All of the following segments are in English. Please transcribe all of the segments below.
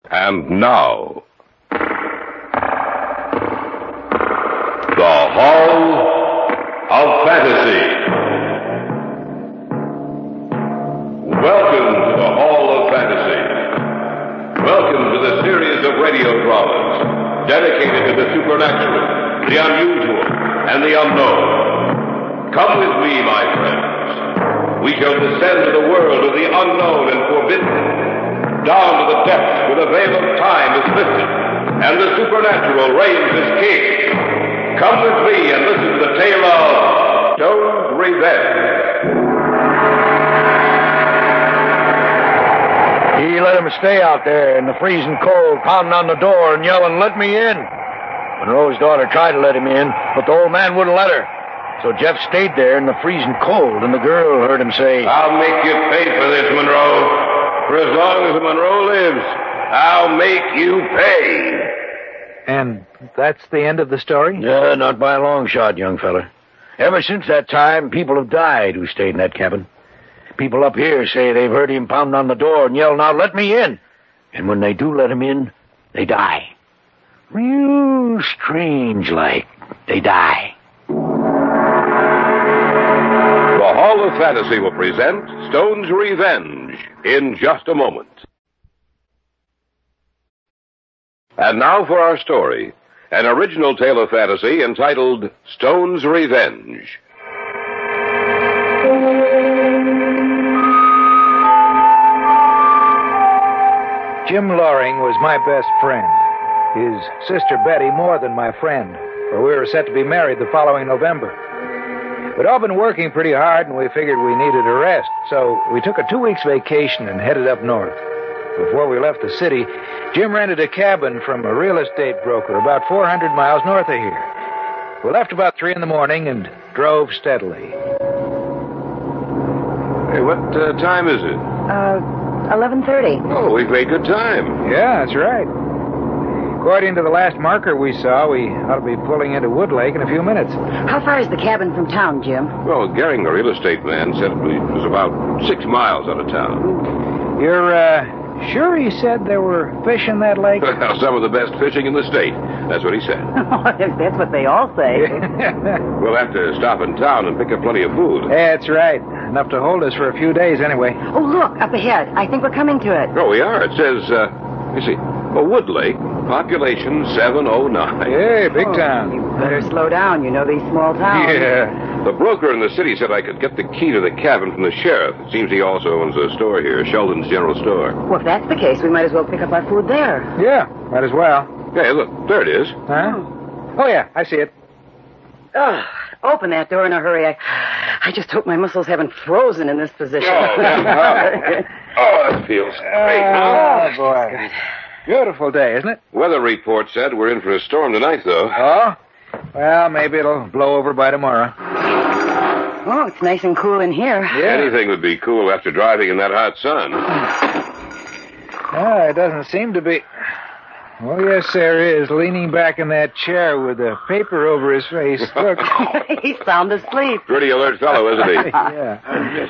And now, the Hall of Fantasy. Welcome to the Hall of Fantasy. Welcome to the series of radio dramas dedicated to the supernatural, the unusual, and the unknown. Come with me, my friends. We shall descend to the world of the unknown and forbidden. Down to the depths where the veil of time is lifted, and the supernatural reigns as king. Come with me and listen to the tale of Stone's Revenge. He let him stay out there in the freezing cold, pounding on the door and yelling, "Let me in." Monroe's daughter tried to let him in, but the old man wouldn't let her. So Jeff stayed there in the freezing cold, and the girl heard him say, "I'll make you pay for this, Monroe. For as long as Monroe lives, I'll make you pay." And that's the end of the story? "Yeah, not by a long shot, young fella. Ever since that time, people have died who stayed in that cabin. People up here say they've heard him pounding on the door and yell, 'Now let me in.' And when they do let him in, they die. Real strange like. They die." The Hall of Fantasy will present Stone's Revenge in just a moment. And now for our story, an original tale of fantasy entitled Stone's Revenge. Jim Loring was my best friend. His sister Betty more than my friend, for we were set to be married the following November. We'd all been working pretty hard, and we figured we needed a rest, so we took a 2 weeks vacation and headed up north. Before we left the city, Jim rented a cabin from a real estate broker about 400 miles north of here. We left about 3 in the morning and drove steadily. Hey, what time is it? 11:30. Oh, we've made good time. Yeah, that's right. According to the last marker we saw, we ought to be pulling into Wood Lake in a few minutes. How far is the cabin from town, Jim? Well, Gehring, the real estate man, said it was about 6 miles out of town. You're, sure he said there were fish in that lake? Some of the best fishing in the state. That's what he said. That's what they all say. We'll have to stop in town and pick up plenty of food. That's right. Enough to hold us for a few days anyway. Oh, look, up ahead. I think we're coming to it. Oh, we are. It says, you see, Wood Lake, population 709. Hey, big town. You better slow down. You know these small towns. Yeah. The broker in the city said I could get the key to the cabin from the sheriff. It seems he also owns a store here, Sheldon's General Store. Well, if that's the case, we might as well pick up our food there. Yeah, might as well. Hey, look, there it is. Huh? Oh, yeah, I see it. Oh, open that door in a hurry. I just hope my muscles haven't frozen in this position. Oh, that feels great. Oh, boy. Good. Beautiful day, isn't it? Weather report said we're in for a storm tonight, though. Oh? Well, maybe it'll blow over by tomorrow. Oh, it's nice and cool in here. Yeah. Anything would be cool after driving in that hot sun. It doesn't seem to be. Oh, yes, there is, leaning back in that chair with a paper over his face. Look. He's sound asleep. Pretty alert fellow, isn't he? Yeah.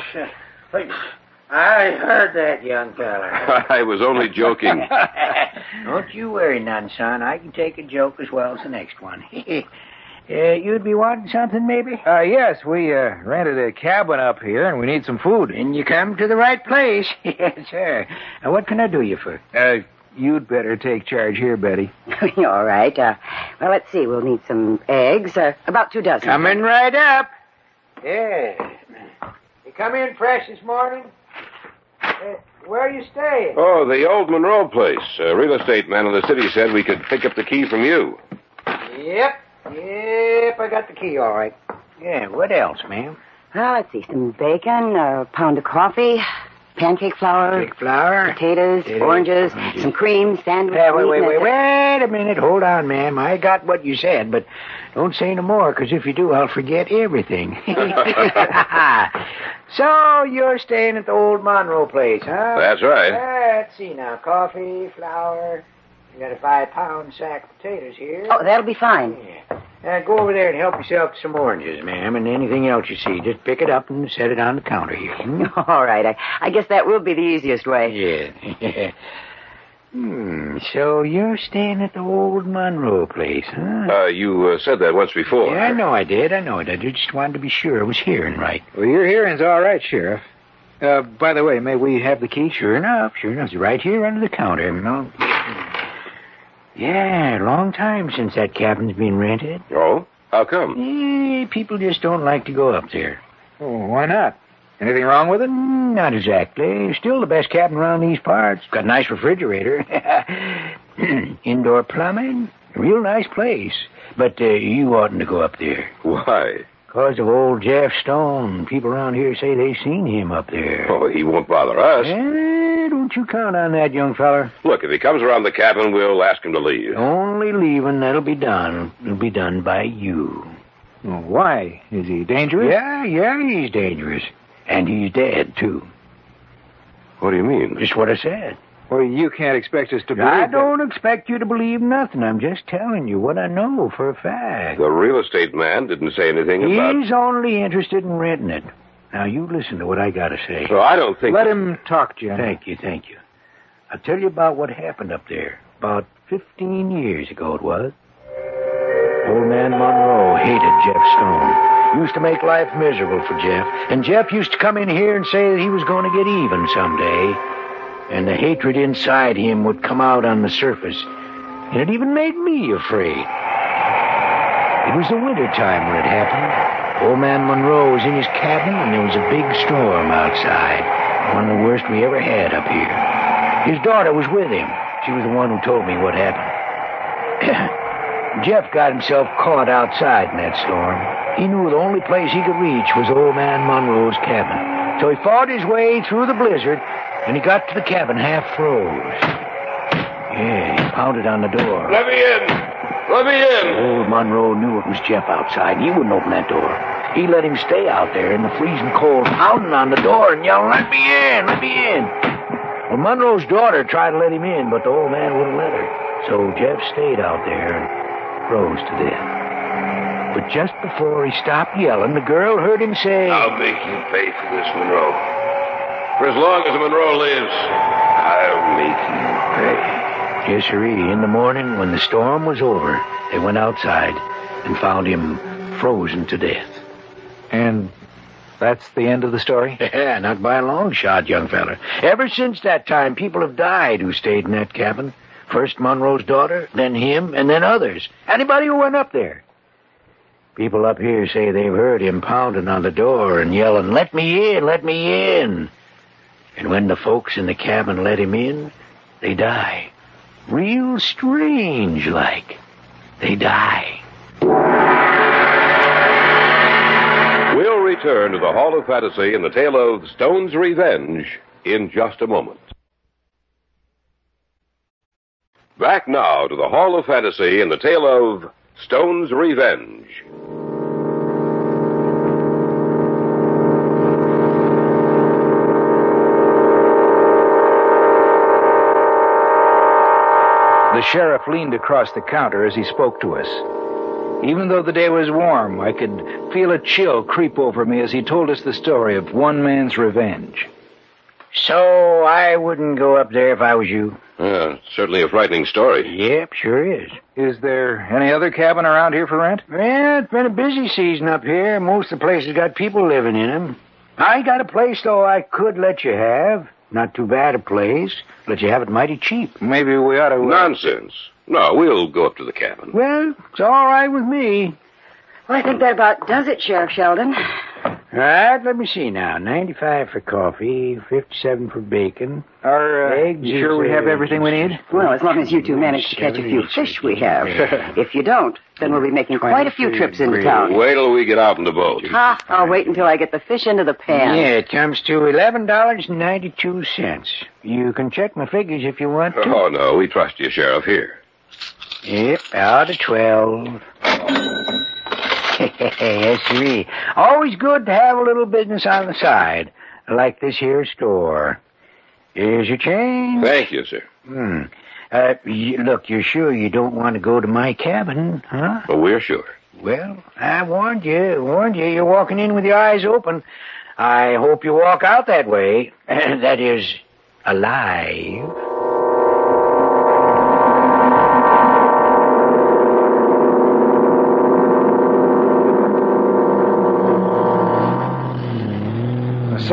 I heard that, young feller. I was only joking. Don't you worry none, son. I can take a joke as well as the next one. You'd be wanting something, maybe? Yes, we rented a cabin up here, and we need some food. And you come to the right place. Yes, sir. Now, what can I do you for? You'd better take charge here, Betty. All right. Well, let's see. We'll need some eggs. About 2 dozen. Coming right up. Yeah. You come in fresh this morning? Where are you staying? Oh, the old Monroe place. A real estate man in the city said we could pick up the key from you. Yep, I got the key, all right. Yeah, what else, ma'am? Well, let's see. Some bacon, a pound of coffee, pancake flour. Cake flour. Potatoes, oranges, some cream, sandwich. Wait a minute. Hold on, ma'am. I got what you said, but don't say no more, because if you do, I'll forget everything. So, you're staying at the old Monroe place, huh? That's right. Let's see now. Coffee, flour. You got a 5-pound sack of potatoes here. Oh, that'll be fine. Yeah. Go over there and help yourself to some oranges, ma'am, and anything else you see. Just pick it up and set it on the counter here. All right. I guess that will be the easiest way. Yeah. So you're staying at the old Monroe place, huh? You said that once before. Yeah, I know I did. I just wanted to be sure I was hearing right. Well, your hearing's all right, Sheriff. By the way, may we have the key? Sure enough. It's right here under the counter. No. Yeah, long time since that cabin's been rented. Oh? How come? People just don't like to go up there. Oh, why not? Anything wrong with it? Not exactly. Still the best cabin around these parts. Got a nice refrigerator. Indoor plumbing. Real nice place. But you oughtn't to go up there. Why? Because of old Jeff Stone. People around here say they've seen him up there. Oh, he won't bother us. Don't you count on that, young feller. Look, if he comes around the cabin, we'll ask him to leave. Only leaving, that'll be done. It'll be done by you. Well, why? Is he dangerous? Yeah, he's dangerous. And he's dead, too. What do you mean? Just what I said. Well, you can't expect us to believe I don't expect you to believe nothing. I'm just telling you what I know for a fact. The real estate man didn't say anything about... He's only interested in renting it. Now, you listen to what I got to say. Well, I don't think... Let him talk, Jim. Thank you. I'll tell you about what happened up there. About 15 years ago it was. Old man Monroe hated Jeff Stone. Used to make life miserable for Jeff. And Jeff used to come in here and say that he was going to get even someday. And the hatred inside him would come out on the surface. And it even made me afraid. It was the winter time when it happened. Old man Monroe was in his cabin, and there was a big storm outside. One of the worst we ever had up here. His daughter was with him. She was the one who told me what happened. Jeff got himself caught outside in that storm. He knew the only place he could reach was old man Monroe's cabin. So he fought his way through the blizzard, and he got to the cabin half froze. Yeah, he pounded on the door. Let me in! Let me in! Old Monroe knew it was Jeff outside. He wouldn't open that door. He let him stay out there in the freezing cold, pounding on the door and yelling, "Let me in! Let me in!" Well, Monroe's daughter tried to let him in, but the old man wouldn't let her. So Jeff stayed out there and froze to death. But just before he stopped yelling, the girl heard him say, "I'll make you pay for this, Monroe. For as long as Monroe lives, I'll make you pay." Yes, sirree. In the morning, when the storm was over, they went outside and found him frozen to death. And that's the end of the story? Yeah, not by a long shot, young feller. Ever since that time, people have died who stayed in that cabin. First Monroe's daughter, then him, and then others. Anybody who went up there. People up here say they've heard him pounding on the door and yelling, "Let me in, let me in." And when the folks in the cabin let him in, they die. Real strange like. They die. We'll return to the Hall of Fantasy in the tale of Stone's Revenge in just a moment. Back now to the Hall of Fantasy in the tale of Stone's Revenge. The sheriff leaned across the counter as he spoke to us. Even though the day was warm, I could feel a chill creep over me as he told us the story of one man's revenge. So I wouldn't go up there if I was you. Certainly a frightening story. Yep, sure is. Is there any other cabin around here for rent? Well, it's been a busy season up here. Most of the places got people living in them. I got a place, though, I could let you have. Not too bad a place. Let you have it mighty cheap. Maybe we ought to... Nonsense. No, we'll go up to the cabin. Well, it's all right with me. Well, I think that about does it, Sheriff Sheldon. All right, let me see now. 95 for coffee, 57 for bacon. You sure we have everything we need? Well, as long as you two manage to catch a few fish we have. If you don't, then we'll be making quite a few trips into town. Wait till we get out in the boat. I'll wait until I get the fish into the pan. Yeah, it comes to $11.92. You can check my figures if you want to. Oh, no, we trust you, Sheriff. Here. Yep, out of 12. Yes, sir. Always good to have a little business on the side, like this here store. Here's your change. Thank you, sir. Look, you're sure you don't want to go to my cabin, huh? Well, we're sure. Well, I warned you. You're walking in with your eyes open. I hope you walk out that way. That is, alive.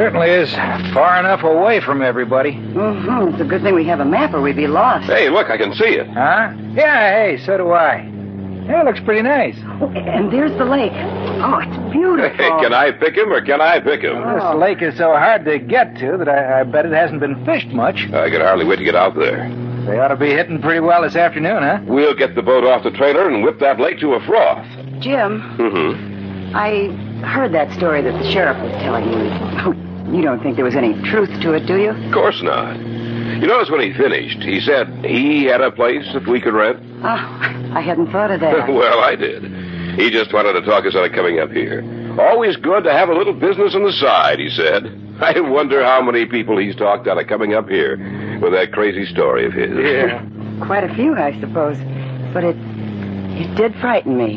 certainly is far enough away from everybody. Mm-hmm. It's a good thing we have a map or we'd be lost. Hey, look, I can see it. Huh? Yeah, hey, so do I. Yeah, it looks pretty nice. Oh, and there's the lake. Oh, it's beautiful. Hey, can I pick him or can I pick him? This lake is so hard to get to that I bet it hasn't been fished much. I can hardly wait to get out there. They ought to be hitting pretty well this afternoon, huh? We'll get the boat off the trailer and whip that lake to a froth. Jim, Mm-hmm. I heard that story that the sheriff was telling you. You don't think there was any truth to it, do you? Of course not. You notice when he finished, he said he had a place that we could rent? Oh, I hadn't thought of that. Well, I did. He just wanted to talk us out of coming up here. Always good to have a little business on the side, he said. I wonder how many people he's talked out of coming up here with that crazy story of his. Yeah. Quite a few, I suppose. But it did frighten me.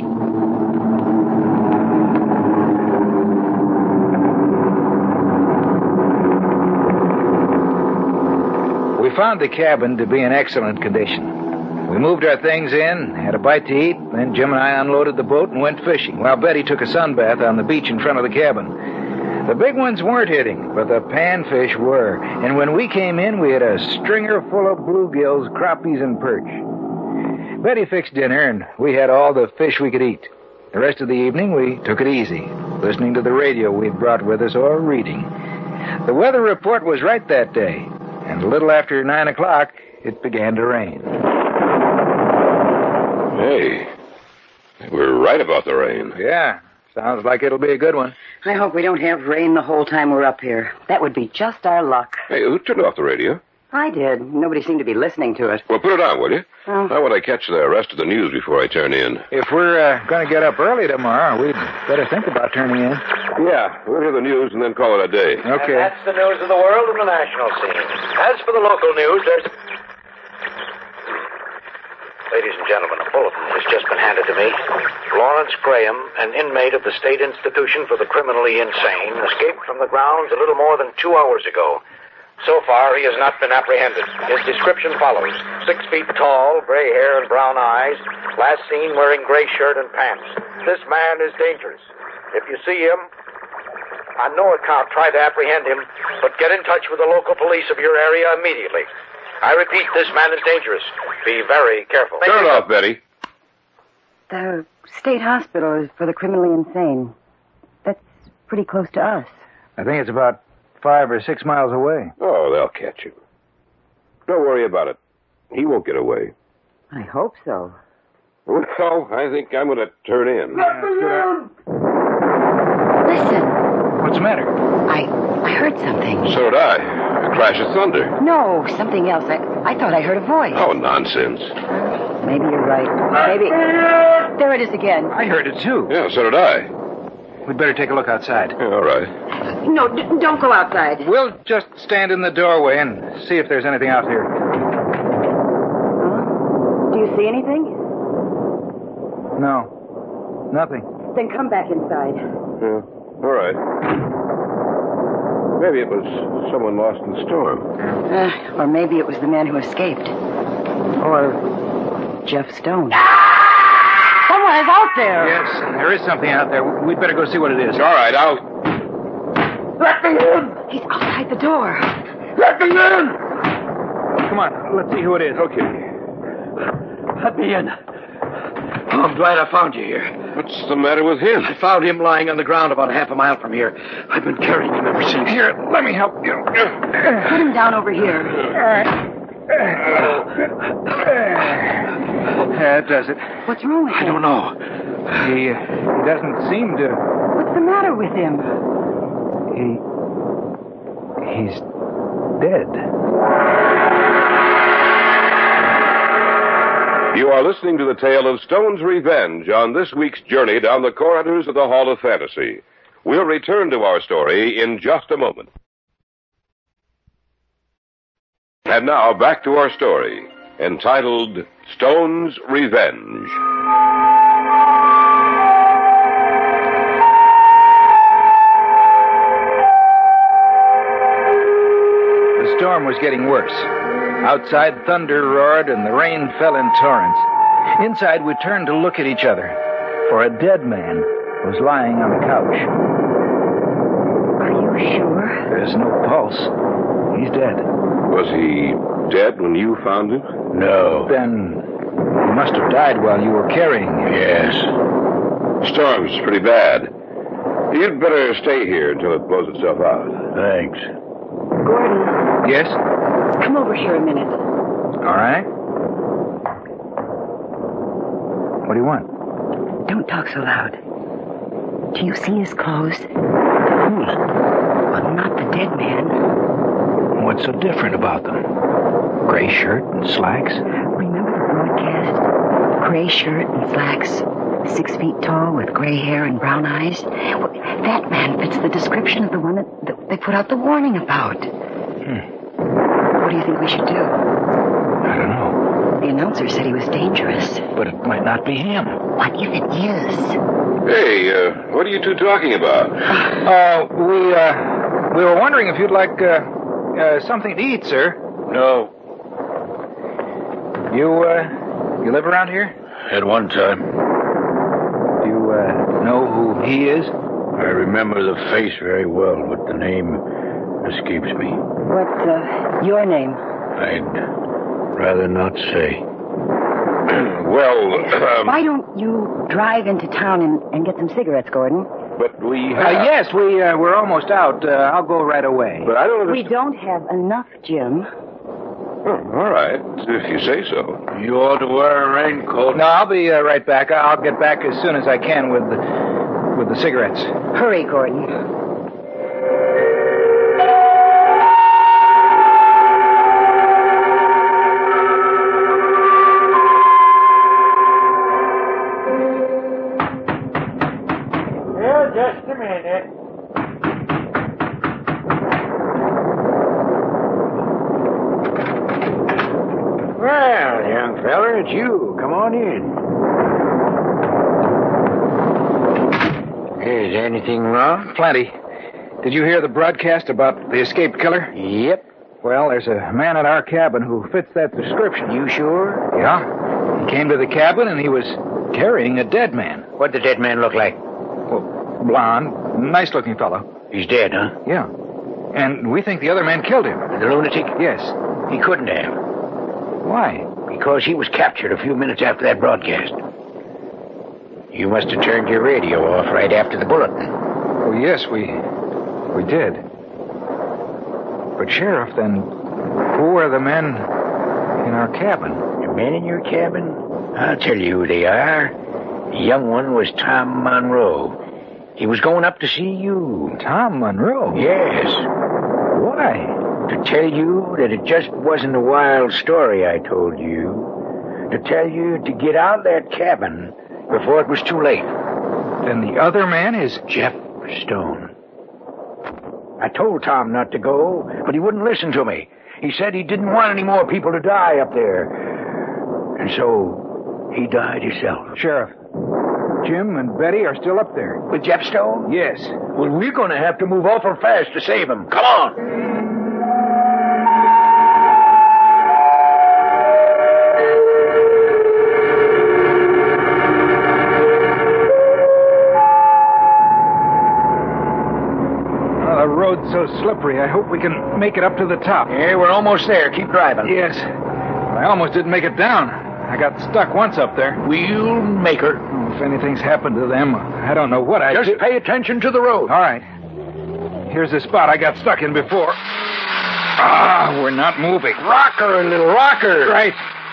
We found the cabin to be in excellent condition. We moved our things in, had a bite to eat, then Jim and I unloaded the boat and went fishing, while Betty took a sunbath on the beach in front of the cabin. The big ones weren't hitting, but the panfish were. And when we came in, we had a stringer full of bluegills, crappies, and perch. Betty fixed dinner, and we had all the fish we could eat. The rest of the evening, we took it easy, listening to the radio we'd brought with us or reading. The weather report was right that day, and a little after 9 o'clock, it began to rain. Hey, we're right about the rain. Yeah, sounds like it'll be a good one. I hope we don't have rain the whole time we're up here. That would be just our luck. Hey, who turned off the radio? I did. Nobody seemed to be listening to it. Well, put it on, will you? Oh. I want to catch the rest of the news before I turn in. If we're going to get up early tomorrow, we'd better think about turning in. Yeah, we'll hear the news and then call it a day. Okay. And that's the news of the world and the national scene. As for the local news, there's... Ladies and gentlemen, a bulletin has just been handed to me. Lawrence Graham, an inmate of the State Institution for the Criminally Insane, escaped from the grounds a little more than 2 hours ago. So far, he has not been apprehended. His description follows. 6 feet tall, gray hair and brown eyes, last seen wearing gray shirt and pants. This man is dangerous. If you see him, on no account try to apprehend him, but get in touch with the local police of your area immediately. I repeat, this man is dangerous. Be very careful. Turn it off, Betty. The state hospital is for the criminally insane. That's pretty close to us. I think it's about 5 or 6 miles away. Oh, they'll catch him. Don't worry about it. He won't get away. I hope so. Well, I think I'm going to turn in. Listen, What's the matter? I heard something. So did I. A crash of thunder. No, something else. I thought I heard a voice. Oh, nonsense. Maybe you're right. Maybe. There it is again. I heard it, too. Yeah, so did I. We'd better take a look outside. Yeah, all right. No, don't go outside. We'll just stand in the doorway and see if there's anything out here. Do you see anything? No. Nothing. Then come back inside. Yeah, all right. Maybe it was someone lost in the storm. Or maybe it was the man who escaped. Or Jeff Stone. Someone is out there! Yes, there is something out there. We'd better go see what it is. All right, I'll... Let me in! He's outside the door. Let me in! Come on, let's see who it is. Okay. Let me in. Oh, I'm glad I found you here. What's the matter with him? I found him lying on the ground about half a mile from here. I've been carrying him ever since. Here, let me help you. Put him down over here. All right. That does it. What's wrong with him? I don't know. He doesn't seem to... What's the matter with him? He's dead. You are listening to the tale of Stone's Revenge on this week's journey down the corridors of the Hall of Fantasy. We'll return to our story in just a moment. And now, back to our story, entitled Stone's Revenge. The storm was getting worse. Outside, thunder roared and the rain fell in torrents. Inside, we turned to look at each other, for a dead man was lying on the couch. Are you sure? There's no pulse. He's dead. Was he dead when you found him? No. Then he must have died while you were carrying him. Yes. Storm's pretty bad. You'd better stay here until it blows itself out. Thanks. Gordon, Yes? come over here a minute. All right. What do you want? Don't talk so loud. Do you see his clothes? Well, not the dead man. What's so different about them? Gray shirt and slacks? Remember the broadcast? Gray shirt and slacks, 6 feet tall with gray hair and brown eyes. Well, that man fits the description of the one that they put out the warning about. What do you think we should do? I don't know. The announcer said he was dangerous. But it might not be him. What if it is? Hey, what are you two talking about? We were wondering if you'd like something to eat, sir. No. You live around here? At one time. Do you know who he is? I remember the face very well, but the name escapes me. What's your name? I'd rather not say. Well, Why don't you drive into town and get some cigarettes, Gordon? but we have... Yes, we're almost out. I'll go right away. But I don't We understand... don't have enough, Jim. Oh, all right, if you say so. You ought to wear a raincoat. No, I'll be right back. I'll get back as soon as I can with the cigarettes. Hurry, Gordon. Just a minute. Well, young feller, it's you. Come on in. Is anything wrong? Plenty. Did you hear the broadcast about the escaped killer? Yep. Well, there's a man at our cabin who fits that description. You sure? Yeah. He came to the cabin and he was carrying a dead man. What'd the dead man look like? Well, blonde, nice-looking fellow. He's dead, huh? Yeah. And we think the other man killed him. The lunatic? Yes. He couldn't have. Why? Because he was captured a few minutes after that broadcast. You must have turned your radio off right after the bulletin. Well, yes, we did. But, Sheriff, then who are the men in our cabin? The men in your cabin? I'll tell you who they are. The young one was Tom Monroe. He was going up to see you. Tom Monroe? Yes. Why? To tell you that it just wasn't a wild story I told you. To tell you to get out of that cabin before it was too late. Then the other man is... Jeff Stone. I told Tom not to go, but he wouldn't listen to me. He said he didn't want any more people to die up there. And so he died himself. Sheriff, Jim and Betty are still up there. With Jeff Stone? Yes. Well, we're going to have to move awful fast to save him. Come on. The road's so slippery. I hope we can make it up to the top. Yeah, we're almost there. Keep driving. Yes. I almost didn't make it down. I got stuck once up there. We'll make her. If anything's happened to them, I don't know what I'd do. Just pay attention to the road. All right. Here's the spot I got stuck in before. We're not moving. Rocker, little rocker. Right.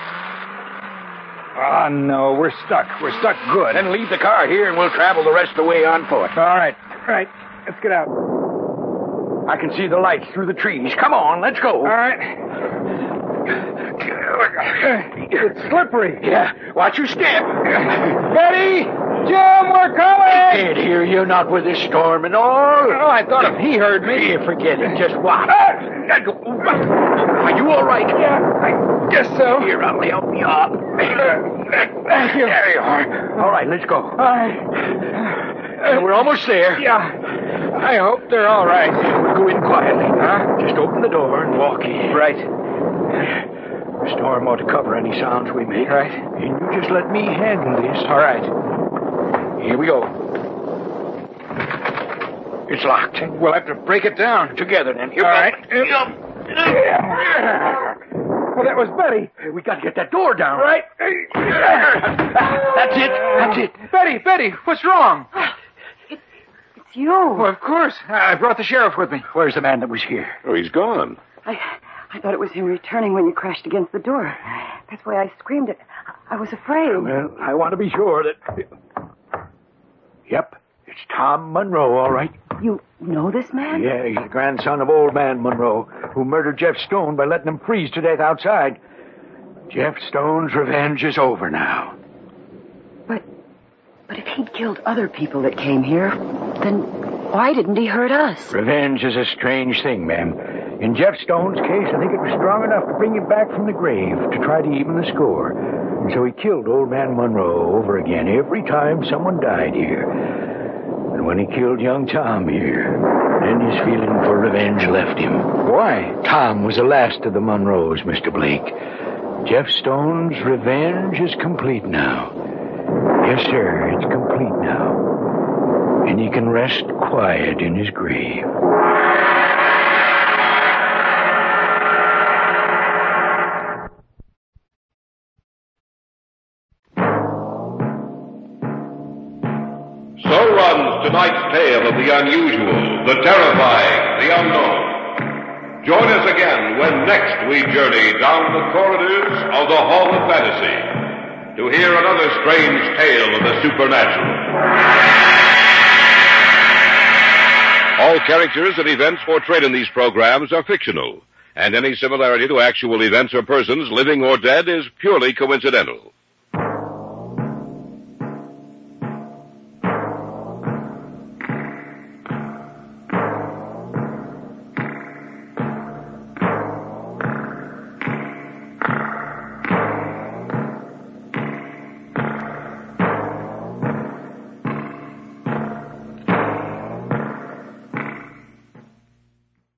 No, we're stuck. We're stuck good. Then leave the car here and we'll travel the rest of the way on foot. All right. Right. Let's get out. I can see the lights through the trees. Come on, let's go. All right. It's slippery. Yeah, watch your step. Betty! Jim, we're coming! I can't hear you, not with this storm and all. Oh, I thought if he heard me... Yeah, forget it. Just watch. Are you all right? Yeah, I guess so. Here, I'll help you up. Thank you. There you are. All right, let's go. All right. We're almost there. Yeah. I hope they're all right. We'll go in quietly. Huh? Just open the door and walk in. Right. The storm ought to cover any sounds we make. Right. And you just let me handle this. All right. Here we go. It's locked. We'll have to break it down. Together, then. Here, All right. Well, that was Betty. We got to get that door down. Right. That's it. Betty, what's wrong? It's you. Well, of course. I brought the sheriff with me. Where's the man that was here? Oh, he's gone. I thought it was him returning when you crashed against the door. That's why I screamed it. I was afraid. Well, I want to be sure that... Yep, it's Tom Monroe, all right. You know this man? Yeah, he's the grandson of old man Monroe, who murdered Jeff Stone by letting him freeze to death outside. Jeff Stone's revenge is over now. But if he'd killed other people that came here, then why didn't he hurt us? Revenge is a strange thing, ma'am. In Jeff Stone's case, I think it was strong enough to bring him back from the grave to try to even the score. And so he killed old man Monroe over again every time someone died here. And when he killed young Tom here, then his feeling for revenge left him. Why? Tom was the last of the Monroes, Mr. Blake. Jeff Stone's revenge is complete now. Yes, sir, it's complete now. And he can rest quiet in his grave. So runs tonight's tale of the unusual, the terrifying, the unknown. Join us again when next we journey down the corridors of the Hall of Fantasy to hear another strange tale of the supernatural. All characters and events portrayed in these programs are fictional, and any similarity to actual events or persons, living or dead, is purely coincidental.